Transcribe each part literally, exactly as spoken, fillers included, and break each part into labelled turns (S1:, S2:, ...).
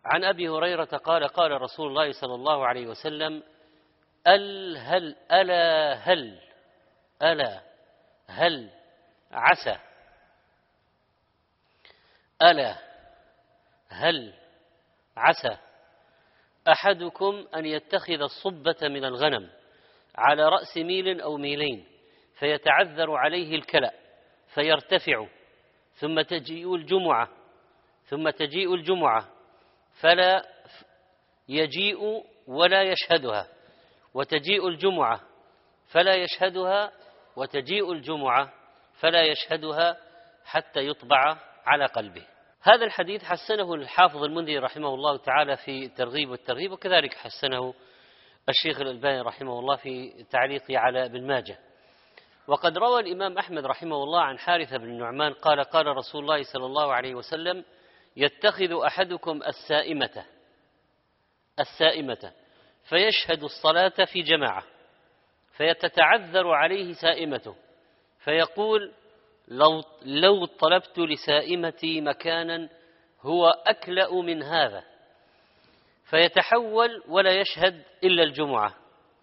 S1: عن أبي هريرة قال قال رسول الله صلى الله عليه وسلم: ال هل ألا هل ألا هل عسى ألا هل عسى أحدكم أن يتخذ الصبة من الغنم على رأس ميل أو ميلين فيتعذر عليه الكلأ فيرتفع، ثم تجيء الجمعة ثم تجيء الجمعة فلا يجيء ولا يشهدها، وتجيء الجمعة فلا يشهدها، وتجيء الجمعة فلا يشهدها، حتى يطبع على قلبه. هذا الحديث حسنه الحافظ المنذري رحمه الله تعالى في الترغيب والترهيب، وكذلك حسنه الشيخ الألباني رحمه الله في تعليقه على ابن ماجه. وقد روى الإمام أحمد رحمه الله عن حارثة بن النعمان قال قال رسول الله صلى الله عليه وسلم: يتخذ أحدكم السائمة السائمة فيشهد الصلاة في جماعة فيتتعذر عليه سائمته فيقول: لو, لو طلبت لسائمتي مكانا هو أكلأ من هذا، فيتحول ولا يشهد إلا الجمعة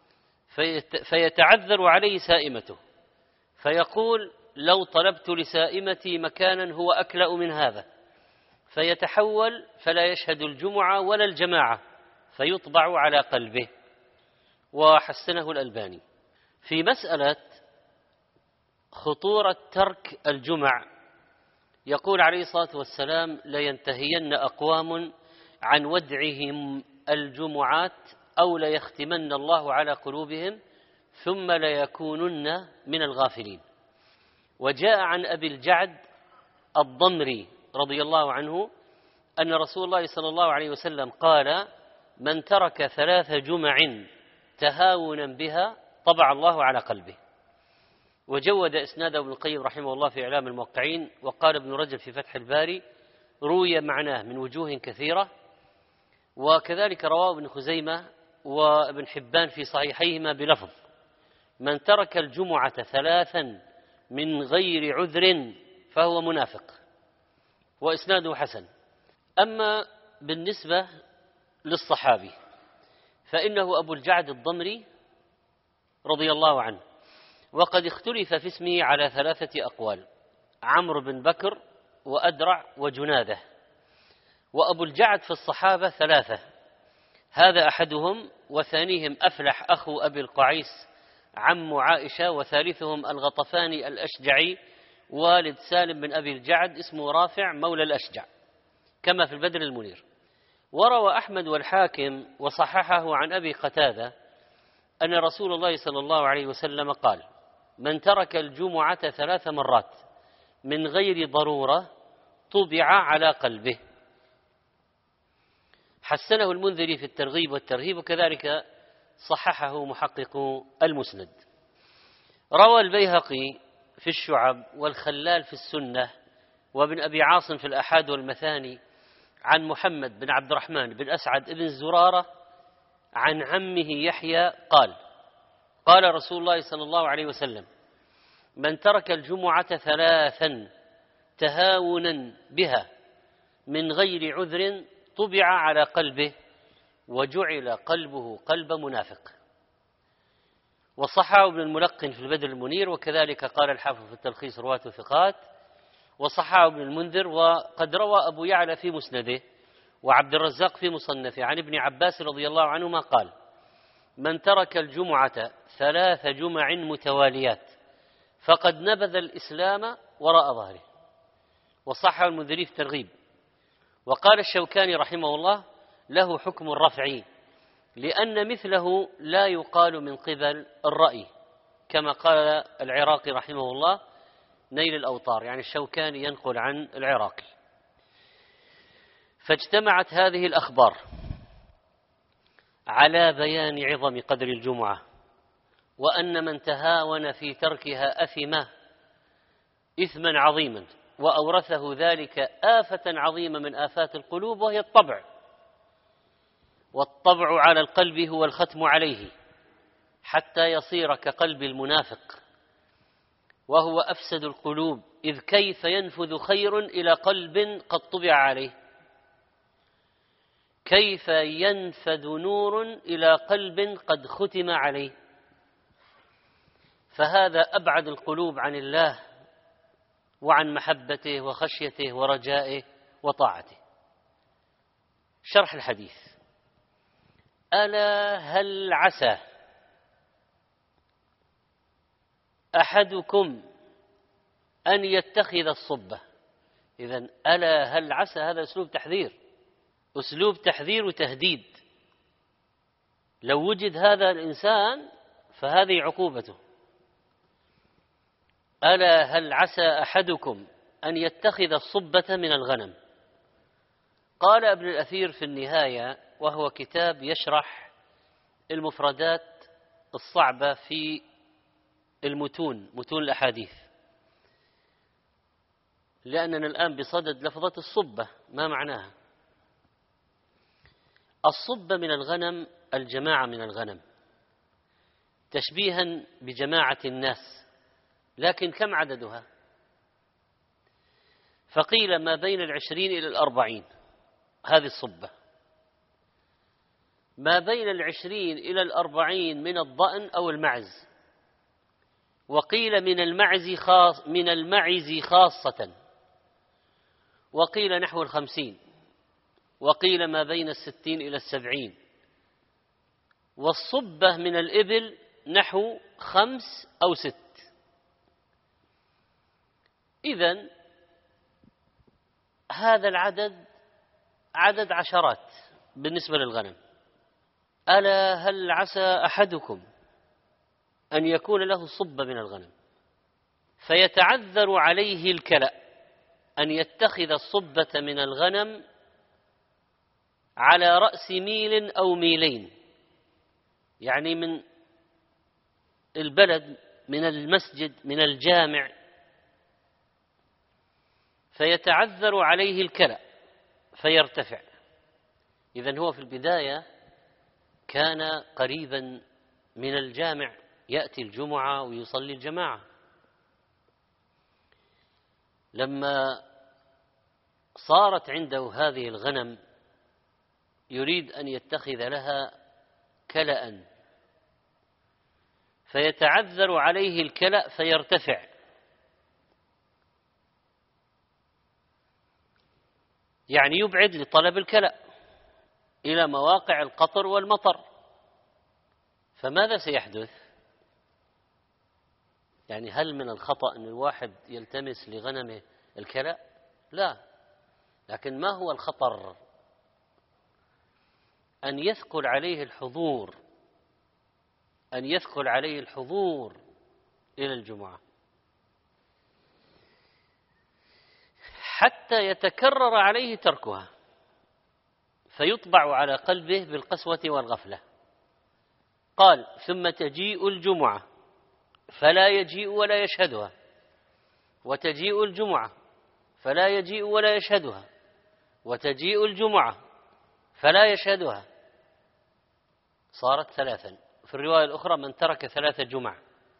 S1: فيتعذر عليه سائمته فيقول: لو طلبت لسائمتي مكانا هو أكلأ من هذا، فيتحول فلا يشهد الجمعة ولا الجماعة فيطبع على قلبه. وحسنه الألباني. في مسألة خطورة ترك الجمع يقول عليه الصلاة والسلام: لينتهين أقوام عن ودعهم الجمعات أو ليختمن الله على قلوبهم ثم ليكونن من الغافلين. وجاء عن أبي الجعد الضمري رضي الله عنه أن رسول الله صلى الله عليه وسلم قال: من ترك ثلاث جمع تهاونا بها طبع الله على قلبه. وجود إسناده ابن القيم رحمه الله في إعلام الموقعين. وقال ابن رجب في فتح الباري: روي معناه من وجوه كثيرة. وكذلك رواه ابن خزيمة وابن حبان في صحيحيهما بلفظ: من ترك الجمعة ثلاثا من غير عذر فهو منافق. وإسناده حسن. أما بالنسبة للصحابي فإنه أبو الجعد الضمري رضي الله عنه، وقد اختلف في اسمه على ثلاثة أقوال: عمرو بن بكر وأدرع وجناده. وأبو الجعد في الصحابة ثلاثة، هذا أحدهم، وثانيهم أفلح أخو أبي القعيس عم عائشة، وثالثهم الغطفاني الأشجعي والد سالم بن أبي الجعد اسمه رافع مولى الأشجع كما في البدر المنير. وروى أحمد والحاكم وصححه عن أبي قتادة أن رسول الله صلى الله عليه وسلم قال: من ترك الجمعة ثلاث مرات من غير ضرورة طبع على قلبه. حسنه المنذري في الترغيب والترهيب، وكذلك صححه محقق المسند. روى البيهقي في الشعب والخلال في السنة وابن أبي عاصم في الأحاد والمثاني عن محمد بن عبد الرحمن بن أسعد بن زرارة عن عمه يحيى قال: قال رسول الله صلى الله عليه وسلم: من ترك الجمعة ثلاثا تهاونا بها من غير عذر طبع على قلبه وجعل قلبه قلب منافق. وصححه ابن الملقن في البدر المنير، وكذلك قال الحافظ في التلخيص رواة ثقات، وصححه ابن المنذر. وقد روى أبو يعلى في مسنده وعبد الرزاق في مصنفه عن ابن عباس رضي الله عنهما قال: من ترك الجمعة ثلاث جمع متواليات فقد نبذ الإسلام وراء ظهره. وصححه المنذري في الترغيب. وقال الشوكاني رحمه الله: له حكم الرفع لأن مثله لا يقال من قبل الرأي، كما قال العراقي رحمه الله نيل الأوطار، يعني الشوكاني ينقل عن العراقي. فاجتمعت هذه الأخبار على بيان عظم قدر الجمعة، وأن من تهاون في تركها أثم إثما عظيما، وأورثه ذلك آفة عظيمة من آفات القلوب وهي الطبع. والطبع على القلب هو الختم عليه حتى يصير كقلب المنافق، وهو أفسد القلوب، إذ كيف ينفذ خير إلى قلب قد طبع عليه. كيف ينفذ نور إلى قلب قد ختم عليه؟ فهذا أبعد القلوب عن الله وعن محبته وخشيته ورجائه وطاعته. شرح الحديث: ألا هل عسى أحدكم أن يتخذ الصبة. إذن ألا هل عسى هذا أسلوب تحذير، أسلوب تحذير وتهديد. لو وجد هذا الإنسان فهذه عقوبته. ألا هل عسى أحدكم أن يتخذ الصبة من الغنم. قال ابن الأثير في النهاية، وهو كتاب يشرح المفردات الصعبة في المتون، متون الأحاديث، لأننا الآن بصدد لفظة الصبة، ما معناها؟ الصبة من الغنم، الجماعة من الغنم، تشبيها بجماعة الناس، لكن كم عددها؟ فقيل ما بين العشرين إلى الأربعين، هذه الصبة. ما بين العشرين إلى الأربعين من الضأن أو المعز، وقيل من المعز خاص من المعز خاصة، وقيل نحو الخمسين، وقيل ما بين الستين إلى السبعين. والصبة من الإبل نحو خمس أو ست. إذن هذا العدد عدد عشرات بالنسبة للغنم. ألا هل عسى أحدكم أن يكون له صبة من الغنم فيتعذر عليه الكلأ أن يتخذ الصبة من الغنم على رأس ميل أو ميلين، يعني من البلد، من المسجد، من الجامع، فيتعذر عليه الكلأ فيرتفع. إذن هو في البداية كان قريبا من الجامع، يأتي الجمعة ويصلي الجماعة. لما صارت عنده هذه الغنم يريد أن يتخذ لها كلأ، فيتعذر عليه الكلأ فيرتفع. يعني يبعد لطلب الكلأ إلى مواقع القطر والمطر. فماذا سيحدث؟ يعني هل من الخطأ أن الواحد يلتمس لغنمه الكلأ؟ لا، لكن ما هو الخطر؟ أن يثقل عليه الحضور، أن يثقل عليه الحضور إلى الجمعة، حتى يتكرر عليه تركها فيطبع على قلبه بالقسوة والغفلة. قال: ثم تجيء الجمعة فلا يجيء ولا يشهدها، وتجيء الجمعة فلا يجيء ولا يشهدها، وتجيء الجمعة فلا يشهدها. صارت ثلاثا. في الرواية الأخرى: من ترك ثلاث جمع.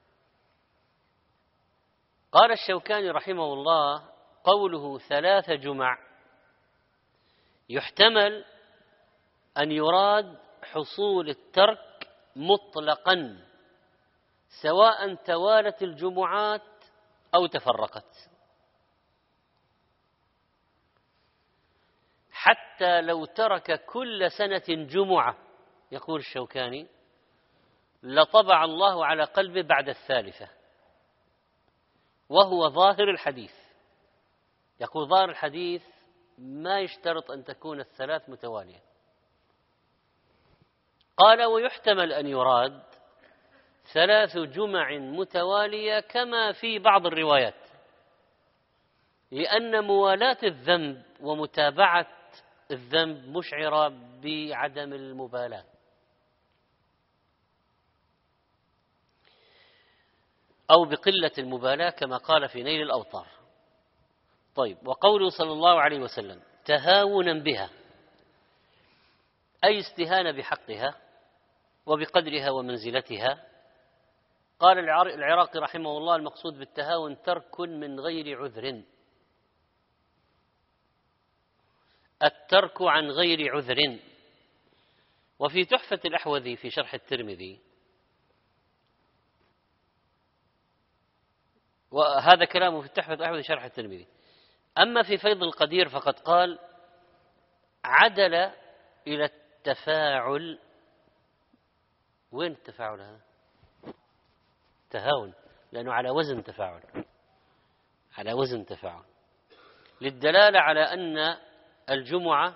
S1: قال الشوكاني رحمه الله: قوله ثلاث جمع يحتمل أن يراد حصول الترك مطلقا، سواء توالت الجمعات أو تفرقت. حتى لو ترك كل سنة جمعة، يقول الشوكاني، لطبع الله على قلبه بعد الثالثة، وهو ظاهر الحديث. يقول ظاهر الحديث ما يشترط أن تكون الثلاث متوالية. قال: ويحتمل أن يراد ثلاث جمع متوالية كما في بعض الروايات، لأن موالاة الذنب ومتابعة الذنب مشعرة بعدم المبالاة. أو بقلة المبالاة كما قال في نيل الأوطار. طيب، وقوله صلى الله عليه وسلم: تهاونا بها، أي استهانة بحقها وبقدرها ومنزلتها. قال العراقي رحمه الله: المقصود بالتهاون ترك من غير عذر، الترك عن غير عذر، وفي تحفة الأحوذي في شرح الترمذي، وهذا كلامه في تحفة الأحوذي شرح الترمذي. أما في فيض القدير فقد قال: عدل إلى التفاعل. وين التفاعل هذا؟ تهاون، لأنه على وزن تفاعل، على وزن تفاعل، للدلالة على أن الجمعة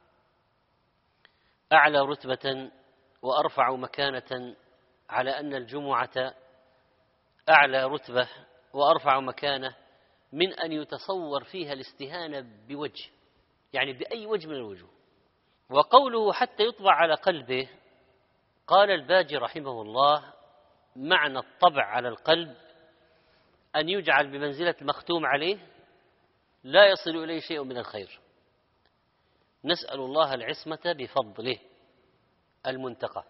S1: أعلى رتبة وأرفع مكانة، على أن الجمعة أعلى رتبة وأرفع مكانة من أن يتصور فيها الاستهانة بوجه، يعني بأي وجه من الوجوه. وقوله حتى يطبع على قلبه، قال الباجي رحمه الله: معنى الطبع على القلب أن يجعل بمنزلة المختوم عليه، لا يصل إليه شيء من الخير. نسأل الله العصمة بفضله المنتقى.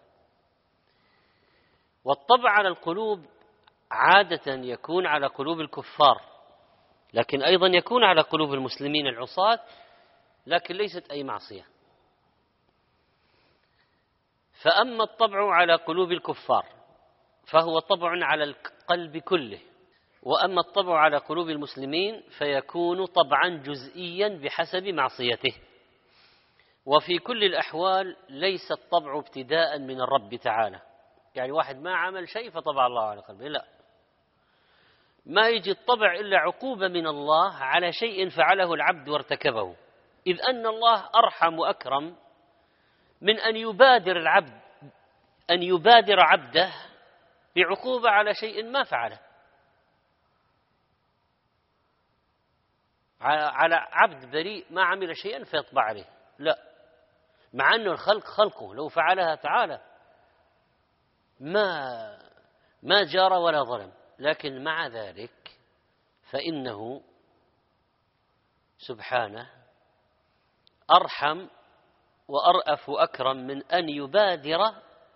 S1: والطبع على القلوب عادة يكون على قلوب الكفار، لكن أيضا يكون على قلوب المسلمين العصاة، لكن ليست أي معصية. فأما الطبع على قلوب الكفار فهو طبع على القلب كله، وأما الطبع على قلوب المسلمين فيكون طبعا جزئيا بحسب معصيته. وفي كل الأحوال ليس الطبع ابتداء من الرب تعالى، يعني واحد ما عمل شيء فطبع الله على قلبه، لا، ما يجي الطبع إلا عقوبة من الله على شيء فعله العبد وارتكبه، إذ أن الله أرحم وأكرم من أن يبادر العبد أن يبادر عبده بعقوبة على شيء ما فعله، على عبد بريء ما عمل شيئا فيطبع عليه، لا، مع أن الخلق خلقه لو فعلها تعالى ما ما جار ولا ظلم، لكن مع ذلك فإنه سبحانه أرحم وأرأف وأكرم من أن يبادر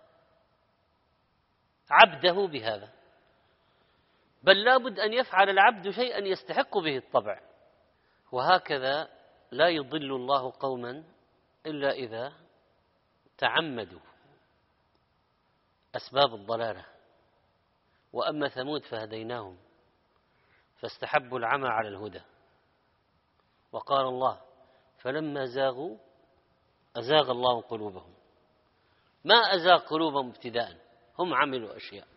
S1: عبده بهذا، بل لا بد أن يفعل العبد شيئا يستحق به الطبع. وهكذا لا يضل الله قوما إلا إذا تعمدوا أسباب الضلالة. وأما ثمود فهديناهم فاستحبوا العمى على الهدى، وقال الله: فلما زاغوا أزاغ الله قلوبهم. ما أزاغ قلوبهم ابتداء، هم عملوا أشياء.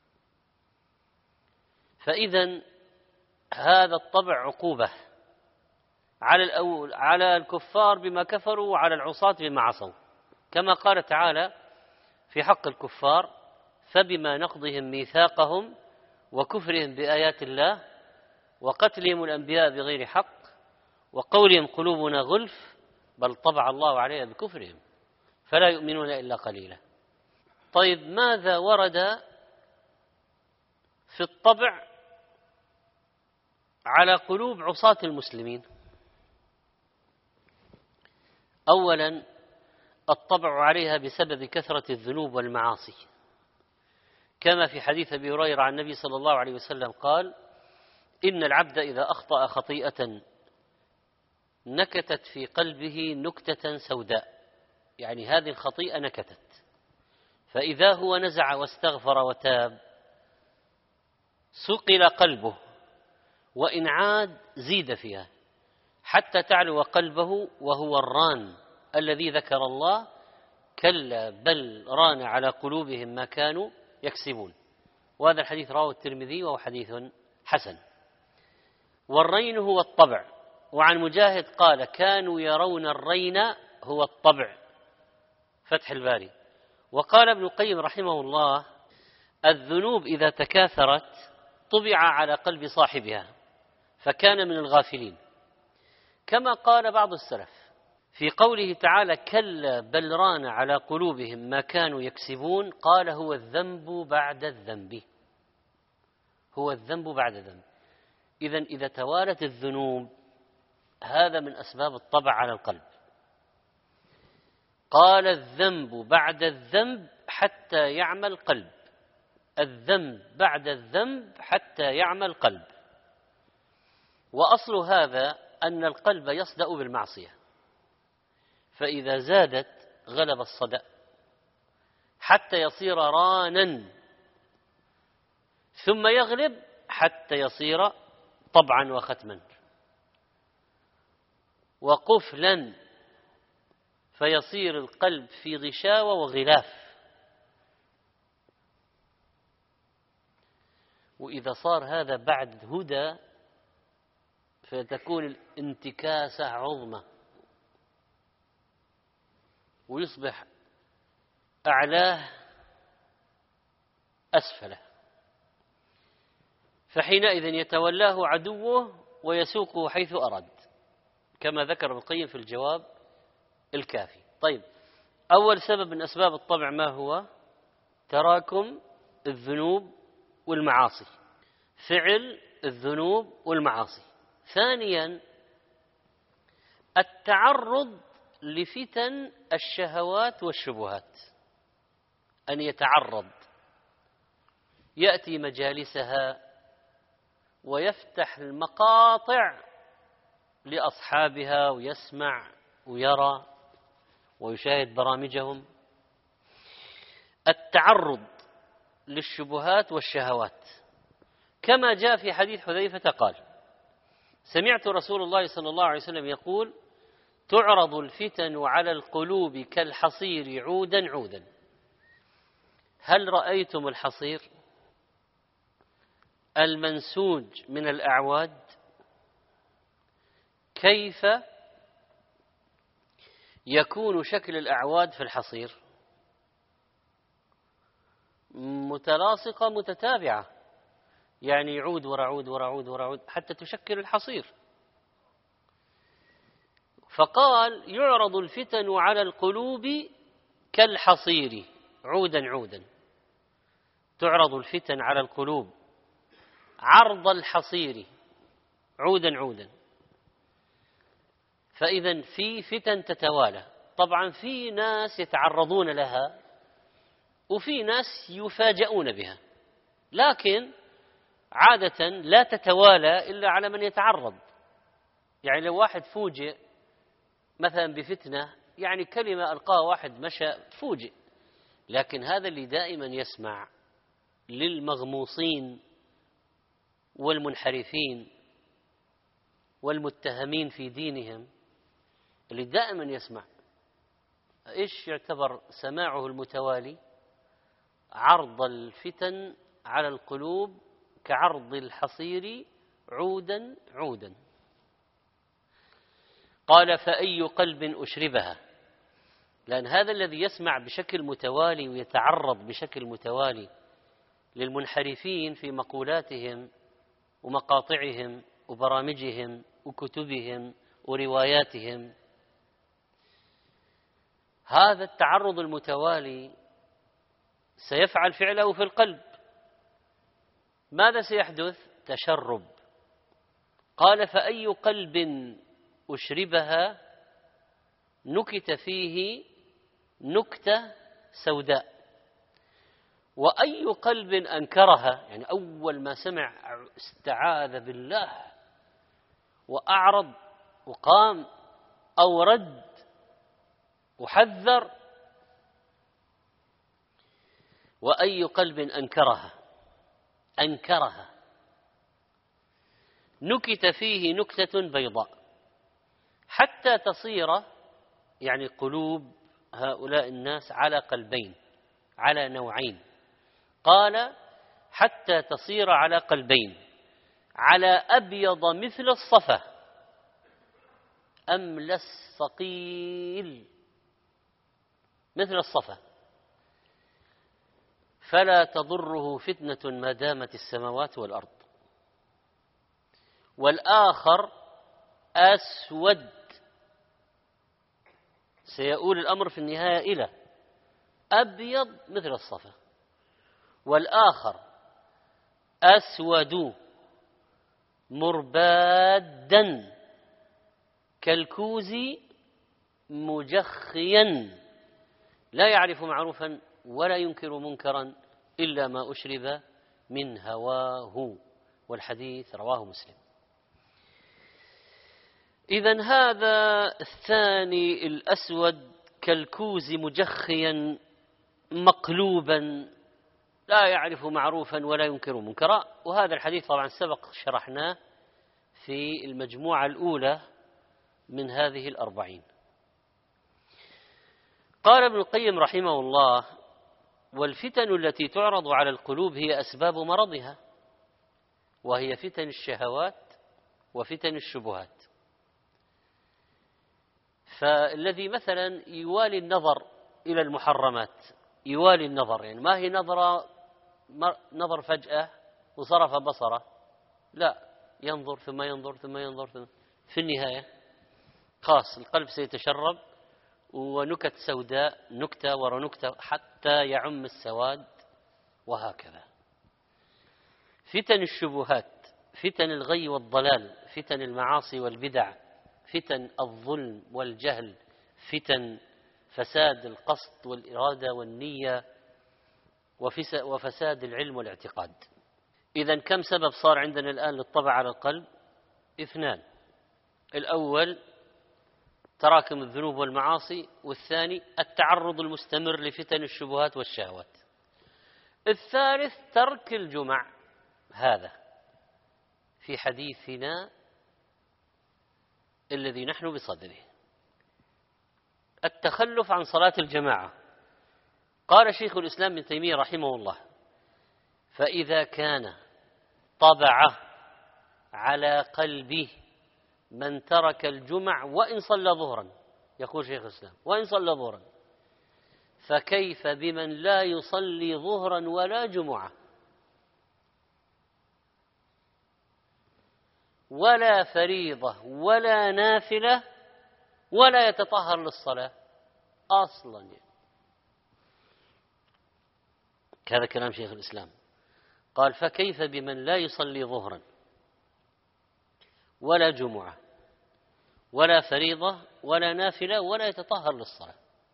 S1: فإذا هذا الطبع عقوبة على الأول على الكفار بما كفروا، وعلى العصاة بما عصوا، كما قال تعالى في حق الكفار: فبما نقضهم ميثاقهم وكفرهم بآيات الله وقتلهم الأنبياء بغير حق وقولهم قلوبنا غلف بل طبع الله عليها بكفرهم فلا يؤمنون إلا قليلا. طيب، ماذا ورد في الطبع على قلوب عصاة المسلمين؟ أولا، الطبع عليها بسبب كثرة الذنوب والمعاصي، كما في حديث أبي هريرة عن النبي صلى الله عليه وسلم قال: إن العبد إذا أخطأ خطيئة نكتت في قلبه نكتة سوداء، يعني هذه الخطيئة نكتت، فإذا هو نزع واستغفر وتاب صقل قلبه، وإن عاد زيد فيها حتى تعلو قلبه وهو الران الذي ذكر الله: كلا بل ران على قلوبهم ما كانوا يكسبون. وهذا الحديث رواه الترمذي وهو حديث حسن. والرين هو الطبع، وعن مجاهد قال: كانوا يرون الرين هو الطبع، فتح الباري. وقال ابن القيم رحمه الله: الذنوب إذا تكاثرت طبع على قلب صاحبها فكان من الغافلين، كما قال بعض السلف في قوله تعالى: كلا بل ران على قلوبهم ما كانوا يكسبون، قال: هو الذنب بعد الذنب، هو الذنب بعد الذنب. إذن إذا توالت الذنوب هذا من أسباب الطبع على القلب. قال: الذنب بعد الذنب حتى يعمى القلب، الذنب بعد الذنب حتى يعمى القلب. وأصل هذا أن القلب يصدأ بالمعصية، فإذا زادت غلب الصدأ، حتى يصير رانا، ثم يغلب حتى يصير طبعا وختما، وقفلا فيصير القلب في غشاوة وغلاف. وإذا صار هذا بعد هدى فتكون الانتكاسة عظمى، ويصبح أعلاه أسفله، فحينئذ يتولاه عدوه ويسوقه حيث أراد، كما ذكر ابن القيم في الجواب الكافي. طيب، أول سبب من أسباب الطبع ما هو؟ تراكم الذنوب والمعاصي، فعل الذنوب والمعاصي. ثانيا، التعرض لفتن الشهوات والشبهات، أن يتعرض، يأتي مجالسها ويفتح المقاطع لأصحابها ويسمع ويرى ويشاهد برامجهم. التعرض للشبهات والشهوات، كما جاء في حديث حذيفة قال: سمعت رسول الله صلى الله عليه وسلم يقول: تعرض الفتن على القلوب كالحصير عودا عودا. هل رأيتم الحصير المنسوج من الأعواد كيف يكون شكل الأعواد في الحصير؟ متلاصقة متتابعة، يعني يعود ورعود ورعود ورعود حتى تشكل الحصير. فقال: يعرض الفتن على القلوب كالحصير عودا عودا. تعرض الفتن على القلوب عرض الحصير عودا عودا. فإذا في فتن تتوالى، طبعا في ناس يتعرضون لها وفي ناس يفاجؤون بها، لكن عادة لا تتوالى إلا على من يتعرض. يعني لو واحد فوجئ مثلا بفتنة، يعني كلمة ألقاها واحد مشى فوجئ، لكن هذا اللي دائما يسمع للمغموصين والمنحرفين والمتهمين في دينهم، اللي دائما يسمع إيش يعتبر سماعه المتوالي؟ عرض الفتن على القلوب كعرض الحصير عودا عودا. قال: فأي قلب أشربها، لأن هذا الذي يسمع بشكل متوالي ويتعرض بشكل متوالي للمنحرفين في مقولاتهم ومقاطعهم وبرامجهم وكتبهم ورواياتهم، هذا التعرض المتوالي سيفعل فعله في القلب. ماذا سيحدث؟ تشرب. قال: فأي قلب أشربها نكت فيه نكتة سوداء، وأي قلب أنكرها، يعني أول ما سمع استعاذ بالله وأعرض وقام أو رد وحذر، وأي قلب أنكرها أنكرها نكت فيه نكتة بيضاء، حتى تصير، يعني قلوب هؤلاء الناس على قلبين، على نوعين. قال: حتى تصير على قلبين، على أبيض مثل الصفا أملس ثقيل مثل الصفا، فلا تضره فتنة ما دامت السماوات والأرض. والآخر أسود، سيؤول الأمر في النهاية إلى أبيض مثل الصفا. والآخر أسود مربادا كالكوز مجخيا، لا يعرف معروفا ولا ينكر منكرا إلا ما أشرب من هواه. والحديث رواه مسلم. إذن هذا الثاني الأسود كالكوز مجخيا مقلوبا لا يعرف معروفا ولا ينكر منكرا. وهذا الحديث طبعا سبق شرحناه في المجموعة الأولى من هذه الأربعين. قال ابن القيم رحمه الله: والفتن التي تعرض على القلوب هي أسباب مرضها، وهي فتن الشهوات وفتن الشبهات. فالذي مثلا يوالي النظر إلى المحرمات، يوالي النظر يعني ما هي نظرة نظر فجأة وصرف بصره، لا، ينظر ثم ينظر ثم ينظر ثم في النهاية خاص القلب سيتشرب ونكت سوداء نكتة ورا نكتة حتى يعم السواد، وهكذا. فتن الشبهات، فتن الغي والضلال، فتن المعاصي والبدع، فتن الظلم والجهل، فتن فساد القصد والإرادة والنية، وفساد العلم والاعتقاد. إذن كم سبب صار عندنا الآن للطبع على القلب؟ اثنان: الأول تراكم الذنوب والمعاصي، والثاني التعرض المستمر لفتن الشبهات والشهوات. الثالث ترك الجمع، هذا في حديثنا الذي نحن بصدده، التخلف عن صلاة الجماعة. قال شيخ الإسلام ابن تيمية رحمه الله: فإذا كان طبع على قلبه من ترك الجمع وإن صلى ظهرا، يقول شيخ الإسلام وإن صلى ظهرا، فكيف بمن لا يصلي ظهرا ولا جمعة ولا فريضة ولا نافلة ولا يتطهر للصلاة أصلا يعني. هذا كلام شيخ الإسلام. قال: فكيف بمن لا يصلي ظهرا ولا جمعة ولا فريضة ولا نافلة ولا يتطهر للصلاة.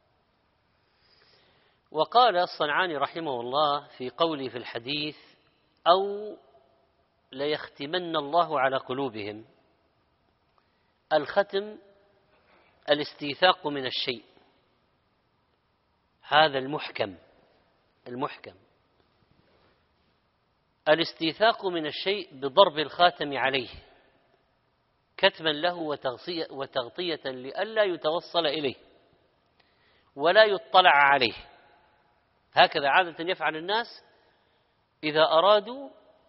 S1: وقال الصنعاني رحمه الله في قوله في الحديث: أو ليختمن الله على قلوبهم. الختم الاستيثاق من الشيء، هذا المحكم المحكم الاستيثاق من الشيء بضرب الخاتم عليه كتما له وتغطية لئلا يتوصل إليه ولا يطلع عليه. هكذا عادة يفعل الناس إذا أرادوا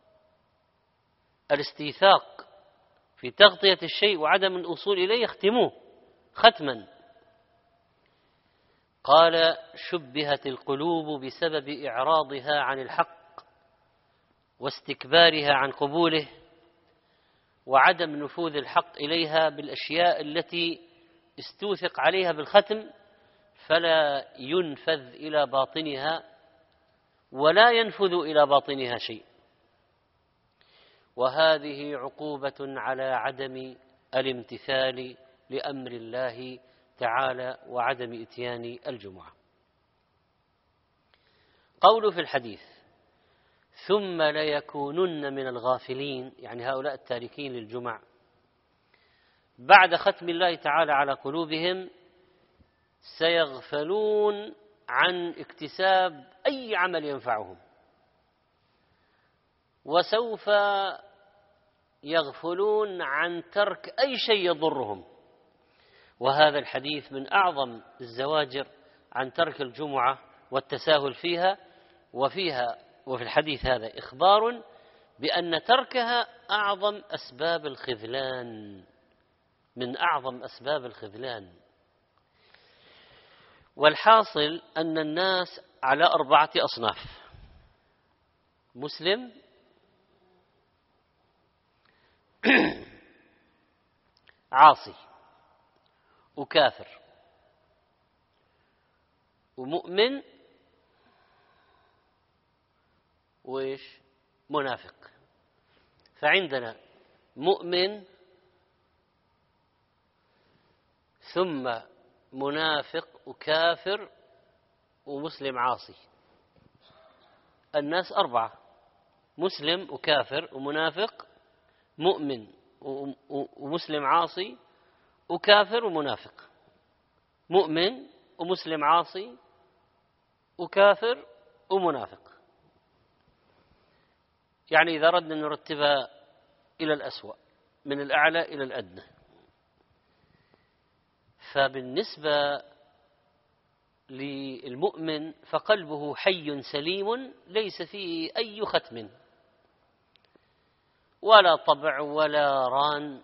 S1: الاستيثاق في تغطية الشيء وعدم الوصول إليه يختموه ختما. قال: شبهت القلوب بسبب إعراضها عن الحق واستكبارها عن قبوله وعدم نفوذ الحق إليها بالأشياء التي استوثق عليها بالختم، فلا ينفذ إلى باطنها ولا ينفذ إلى باطنها شيء. وهذه عقوبة على عدم الامتثال لأمر الله تعالى وعدم إتيان الجمعة. قوله في الحديث: ثم ليكونن من الغافلين، يعني هؤلاء التاركين للجمع، بعد ختم الله تعالى على قلوبهم سيغفلون عن اكتساب أي عمل ينفعهم، وسوف يغفلون عن ترك أي شيء يضرهم. وهذا الحديث من أعظم الزواجر عن ترك الجمعة والتساهل فيها. وفيها وفي الحديث هذا إخبار بأن تركها أعظم أسباب الخذلان، من أعظم أسباب الخذلان. والحاصل أن الناس على أربعة أصناف: مسلم، عاصي، وكافر، ومؤمن، وإيش؟ منافق. فعندنا مؤمن ثم منافق وكافر ومسلم عاصي. الناس أربعة: مسلم وكافر ومنافق، مؤمن ومسلم عاصي، وكافر ومنافق. مؤمن ومسلم عاصي وكافر ومنافق. يعني إذا أردنا أن نرتبها إلى الأسوأ من الأعلى إلى الأدنى، فبالنسبة للمؤمن فقلبه حي سليم ليس فيه أي ختم ولا طبع ولا ران.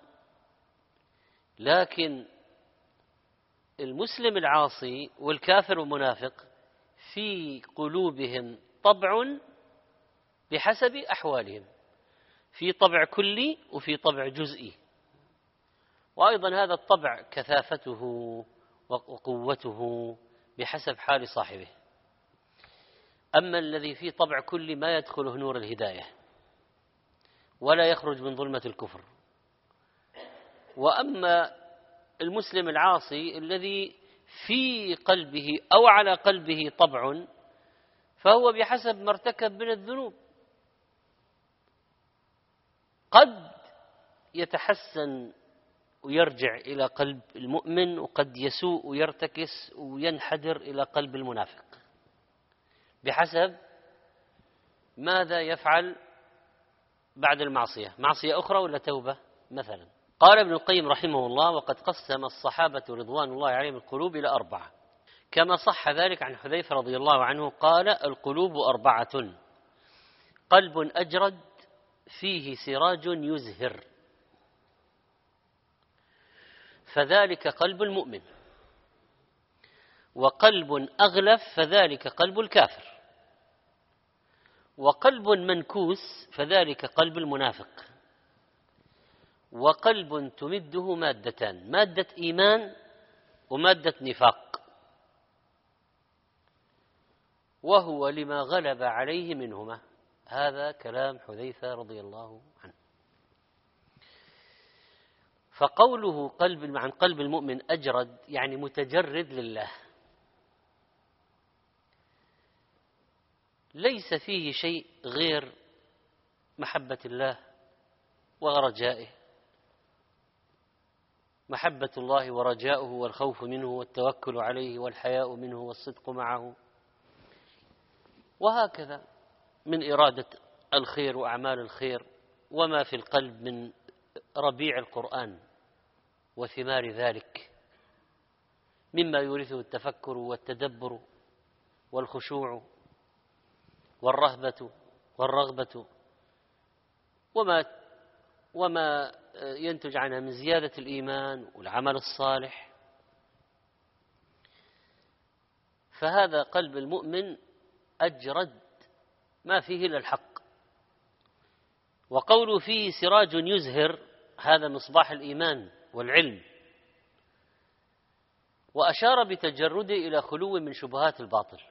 S1: لكن المسلم العاصي والكافر والمنافق في قلوبهم طبع بحسب أحوالهم، في طبع كلي وفي طبع جزئي، وأيضا هذا الطبع كثافته وقوته بحسب حال صاحبه. أما الذي فيه طبع كلي ما يدخله نور الهداية ولا يخرج من ظلمة الكفر. وأما المسلم العاصي الذي في قلبه أو على قلبه طبع فهو بحسب ما ارتكب من الذنوب، قد يتحسن ويرجع إلى قلب المؤمن، وقد يسوء ويرتكس وينحدر إلى قلب المنافق بحسب ماذا يفعل بعد المعصية، معصية أخرى ولا توبة مثلا. قال ابن القيم رحمه الله: وقد قسم الصحابة رضوان الله عليهم القلوب إلى أربعة، كما صح ذلك عن حذيفة رضي الله عنه قال: القلوب أربعة: قلب أجرد فيه سراج يزهر، فذلك قلب المؤمن، وقلب أغلف فذلك قلب الكافر، وقلب منكوس فذلك قلب المنافق، وقلب تمده مادتان: مادة إيمان ومادة نفاق، وهو لما غلب عليه منهما. هذا كلام حذيفة رضي الله عنه. فقوله قلب عن قلب المؤمن أجرد يعني متجرد لله، ليس فيه شيء غير محبة الله ورجائه، محبة الله ورجاؤه والخوف منه والتوكل عليه والحياء منه والصدق معه، وهكذا من إرادة الخير وأعمال الخير، وما في القلب من ربيع القرآن وثمار ذلك مما يورثه التفكر والتدبر والخشوع والرهبة والرغبة، وما وما ينتج عنها من زيادة الإيمان والعمل الصالح. فهذا قلب المؤمن أجرد ما فيه إلا الحق. وقوله فيه سراج يزهر هذا مصباح الإيمان والعلم، وأشار بتجرده إلى خلو من شبهات الباطل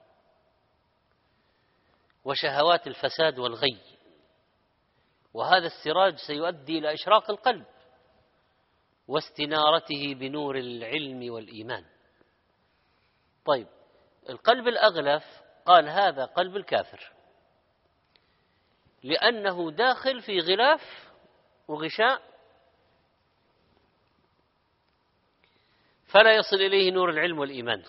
S1: وشهوات الفساد والغي، وهذا السراج سيؤدي إلى إشراق القلب واستنارته بنور العلم والإيمان. طيب، القلب الأغلف قال هذا قلب الكافر، لأنه داخل في غلاف وغشاء فلا يصل إليه نور العلم والإيمان.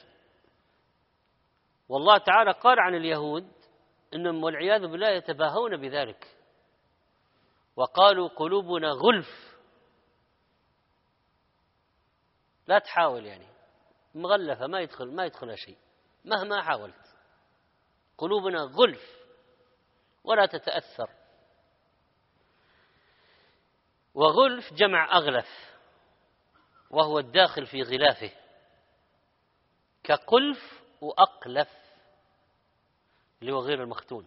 S1: والله تعالى قال عن اليهود إنهم والعياذ بالله يتباهون بذلك، وقالوا قلوبنا غلف. لا تحاول يعني مغلفة ما يدخل ما يدخلها شيء مهما حاولت، قلوبنا غلف ولا تتأثر. وغلف جمع أغلف، وهو الداخل في غلافه، كقلف وأقلف اللي هو غير المختون.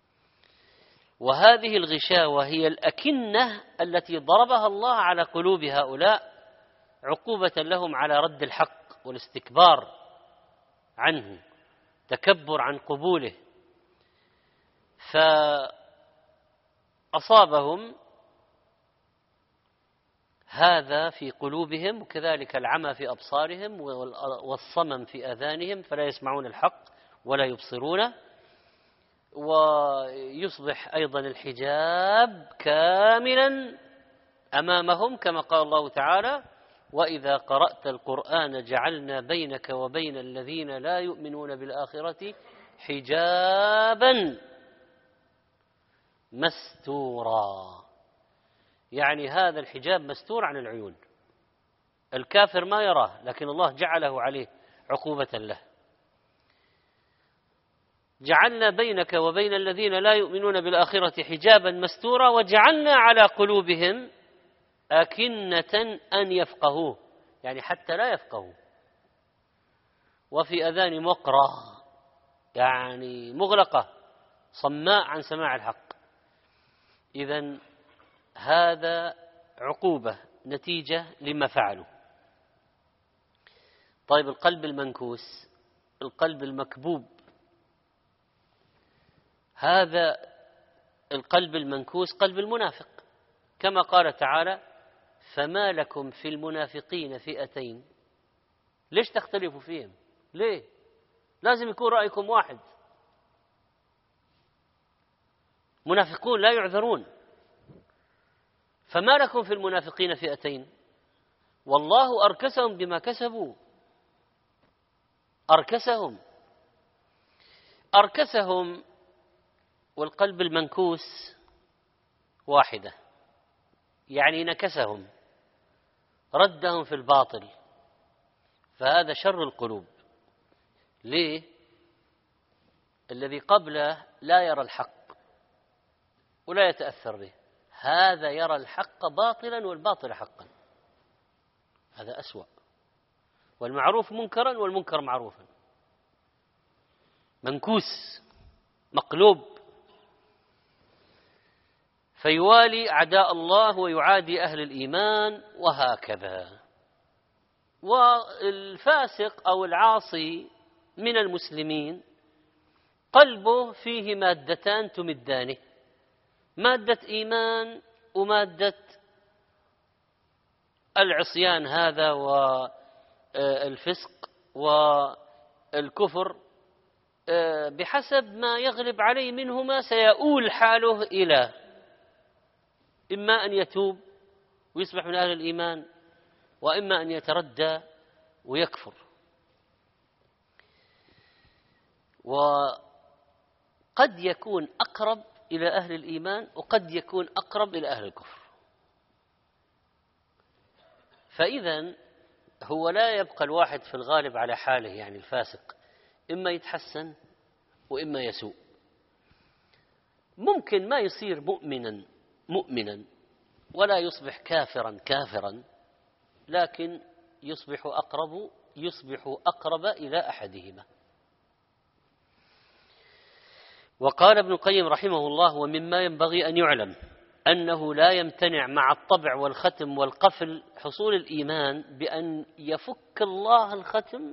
S1: وهذه الغشاوة هي الأكنة التي ضربها الله على قلوب هؤلاء عقوبة لهم على رد الحق والاستكبار عنه، تكبر عن قبوله، فأصابهم هذا في قلوبهم، وكذلك العمى في أبصارهم والصمم في آذانهم، فلا يسمعون الحق ولا يبصرونه، ويصبح أيضا الحجاب كاملا أمامهم كما قال الله تعالى: وإذا قرأت القرآن جعلنا بينك وبين الذين لا يؤمنون بالآخرة حجابا مستورا. يعني هذا الحجاب مستور عن العيون، الكافر ما يراه، لكن الله جعله عليه عقوبة له. جعلنا بينك وبين الذين لا يؤمنون بالآخرة حجابا مستورا وجعلنا على قلوبهم أكنة أن يفقهوه، يعني حتى لا يفقهوا، وفي أذان مقرة، يعني مغلقة صماء عن سماع الحق. إذن هذا عقوبة نتيجة لما فعلوا. طيب القلب المنكوس، القلب المكبوب، هذا القلب المنكوس قلب المنافق، كما قال تعالى: فما لكم في المنافقين فئتين. ليش تختلفوا فيهم؟ ليه؟ لازم يكون رأيكم واحد. منافقون لا يعذرون. فما لكم في المنافقين فئتين والله أركسهم بما كسبوا. أركسهم أركسهم والقلب المنكوس واحدة، يعني نكسهم، ردهم في الباطل، فهذا شر القلوب. ليه؟ الذي قبله لا يرى الحق ولا يتأثر به، هذا يرى الحق باطلا والباطل حقا، هذا أسوأ. والمعروف منكرا والمنكر معروفا. منكوس مقلوب، فيوالي أعداء الله ويعادي أهل الإيمان، وهكذا. والفاسق أو العاصي من المسلمين قلبه فيه مادتان تمدانه، مادة إيمان ومادة العصيان هذا والفسق والكفر، بحسب ما يغلب عليه منهما سيؤول حاله إلى إما أن يتوب ويصبح من أهل الإيمان، وإما أن يتردى ويكفر. وقد يكون أقرب إلى أهل الإيمان وقد يكون أقرب إلى أهل الكفر. فإذن هو لا يبقى الواحد في الغالب على حاله، يعني الفاسق إما يتحسن وإما يسوء. ممكن ما يصير مؤمنا مؤمنا ولا يصبح كافرا كافرا، لكن يصبح أقرب يصبح أقرب إلى أحدهما. وقال ابن القيم رحمه الله: ومما ينبغي أن يعلم أنه لا يمتنع مع الطبع والختم والقفل حصول الإيمان بأن يفك الله الختم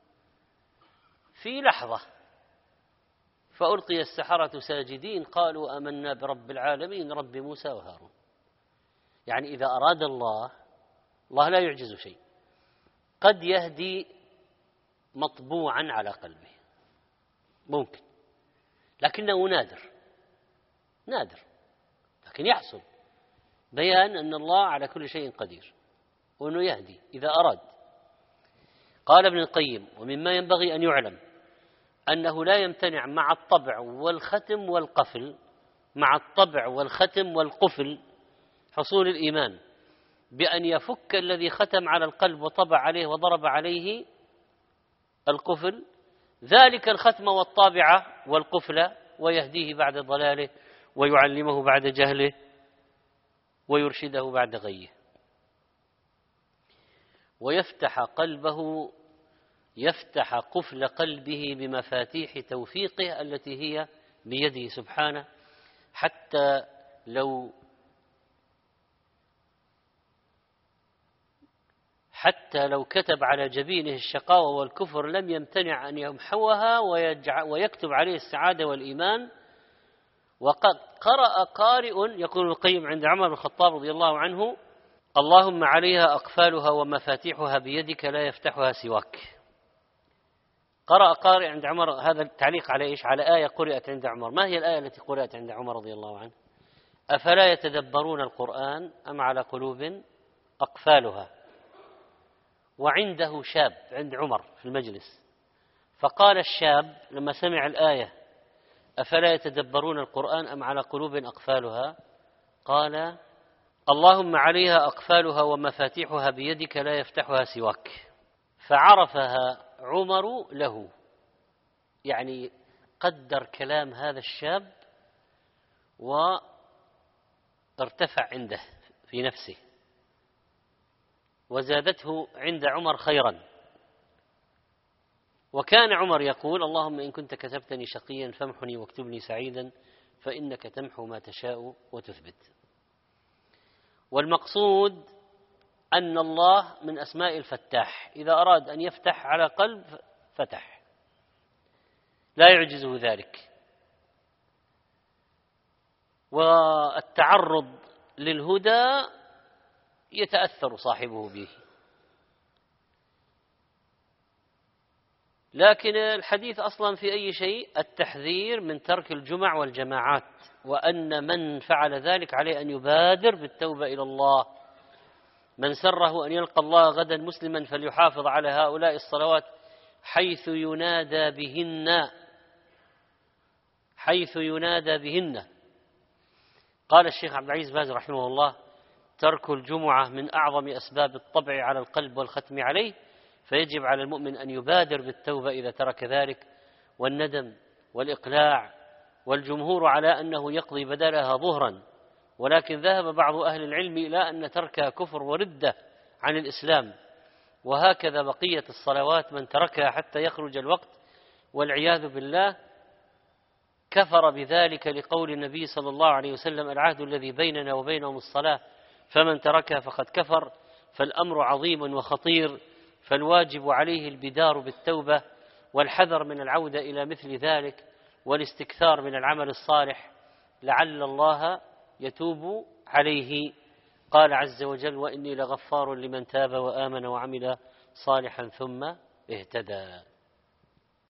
S1: في لحظة، فألقي السحرة ساجدين قالوا آمنا برب العالمين رب موسى وهارون. يعني إذا أراد الله، الله لا يعجز شيء، قد يهدي مطبوعا على قلبه، ممكن، لكنه نادر نادر لكن يحصل، بيان أن الله على كل شيء قدير وأنه يهدي إذا أراد. قال ابن القيم: ومما ينبغي أن يعلم أنه لا يمتنع مع الطبع والختم والقفل مع الطبع والختم والقفل حصول الإيمان بأن يفك الذي ختم على القلب وطبع عليه وضرب عليه القفل ذلك الختم والطابعة والقفل، ويهديه بعد ضلاله ويعلمه بعد جهله ويرشده بعد غيه، ويفتح قلبه يفتح قفل قلبه بمفاتيح توفيقه التي هي بيده سبحانه، حتى لو حتى لو كتب على جبينه الشقاوة والكفر لم يمتنع أن يمحوها ويكتب عليه السعادة والإيمان. وقد قرأ قارئ، يقول القيم عند عمر بن الخطاب رضي الله عنه: اللهم عليها أقفالها ومفاتيحها بيدك لا يفتحها سواك. قرأ قارئ عند عمر، هذا التعليق على إيش؟ على آية قرأت عند عمر. ما هي الآية التي قرأت عند عمر رضي الله عنه؟ أفلا يتدبرون القرآن أم على قلوب أقفالها. وعنده شاب عند عمر في المجلس، فقال الشاب لما سمع الآية: أفلا يتدبرون القرآن أم على قلوب أقفالها؟ قال: اللهم عليها أقفالها ومفاتيحها بيدك لا يفتحها سواك. فعرفها عمر له، يعني قدر كلام هذا الشاب وارتفع عنده في نفسه، وزادته عند عمر خيرا. وكان عمر يقول: اللهم إن كنت كتبتني شقيا فامحني واكتبني سعيدا فإنك تمحو ما تشاء وتثبت. والمقصود أن الله من أسماء الفتاح، إذا أراد أن يفتح على قلب فتح، لا يعجزه ذلك. والتعرض للهدى يتأثر صاحبه به. لكن الحديث أصلا في أي شيء التحذير من ترك الجمع والجماعات، وأن من فعل ذلك عليه أن يبادر بالتوبة إلى الله. من سره أن يلقى الله غدا مسلما فليحافظ على هؤلاء الصلوات حيث ينادى بهن حيث ينادى بهن. قال الشيخ عبد العزيز باز رحمه الله: ترك الجمعة من أعظم أسباب الطبع على القلب والختم عليه، فيجب على المؤمن أن يبادر بالتوبة إذا ترك ذلك والندم والإقلاع. والجمهور على أنه يقضي بدلها ظهرا، ولكن ذهب بعض أهل العلم إلى أن تركها كفر وردة عن الإسلام. وهكذا بقية الصلوات، من تركها حتى يخرج الوقت والعياذ بالله كفر بذلك، لقول النبي صلى الله عليه وسلم: العهد الذي بيننا وبينهم الصلاة فمن تركها فقد كفر. فالأمر عظيم وخطير، فالواجب عليه البدار بالتوبة والحذر من العودة إلى مثل ذلك، والاستكثار من العمل الصالح لعل الله يتوب عليه. قال عز وجل: وإني لغفار لمن تاب وآمن وعمل صالحا ثم اهتدى.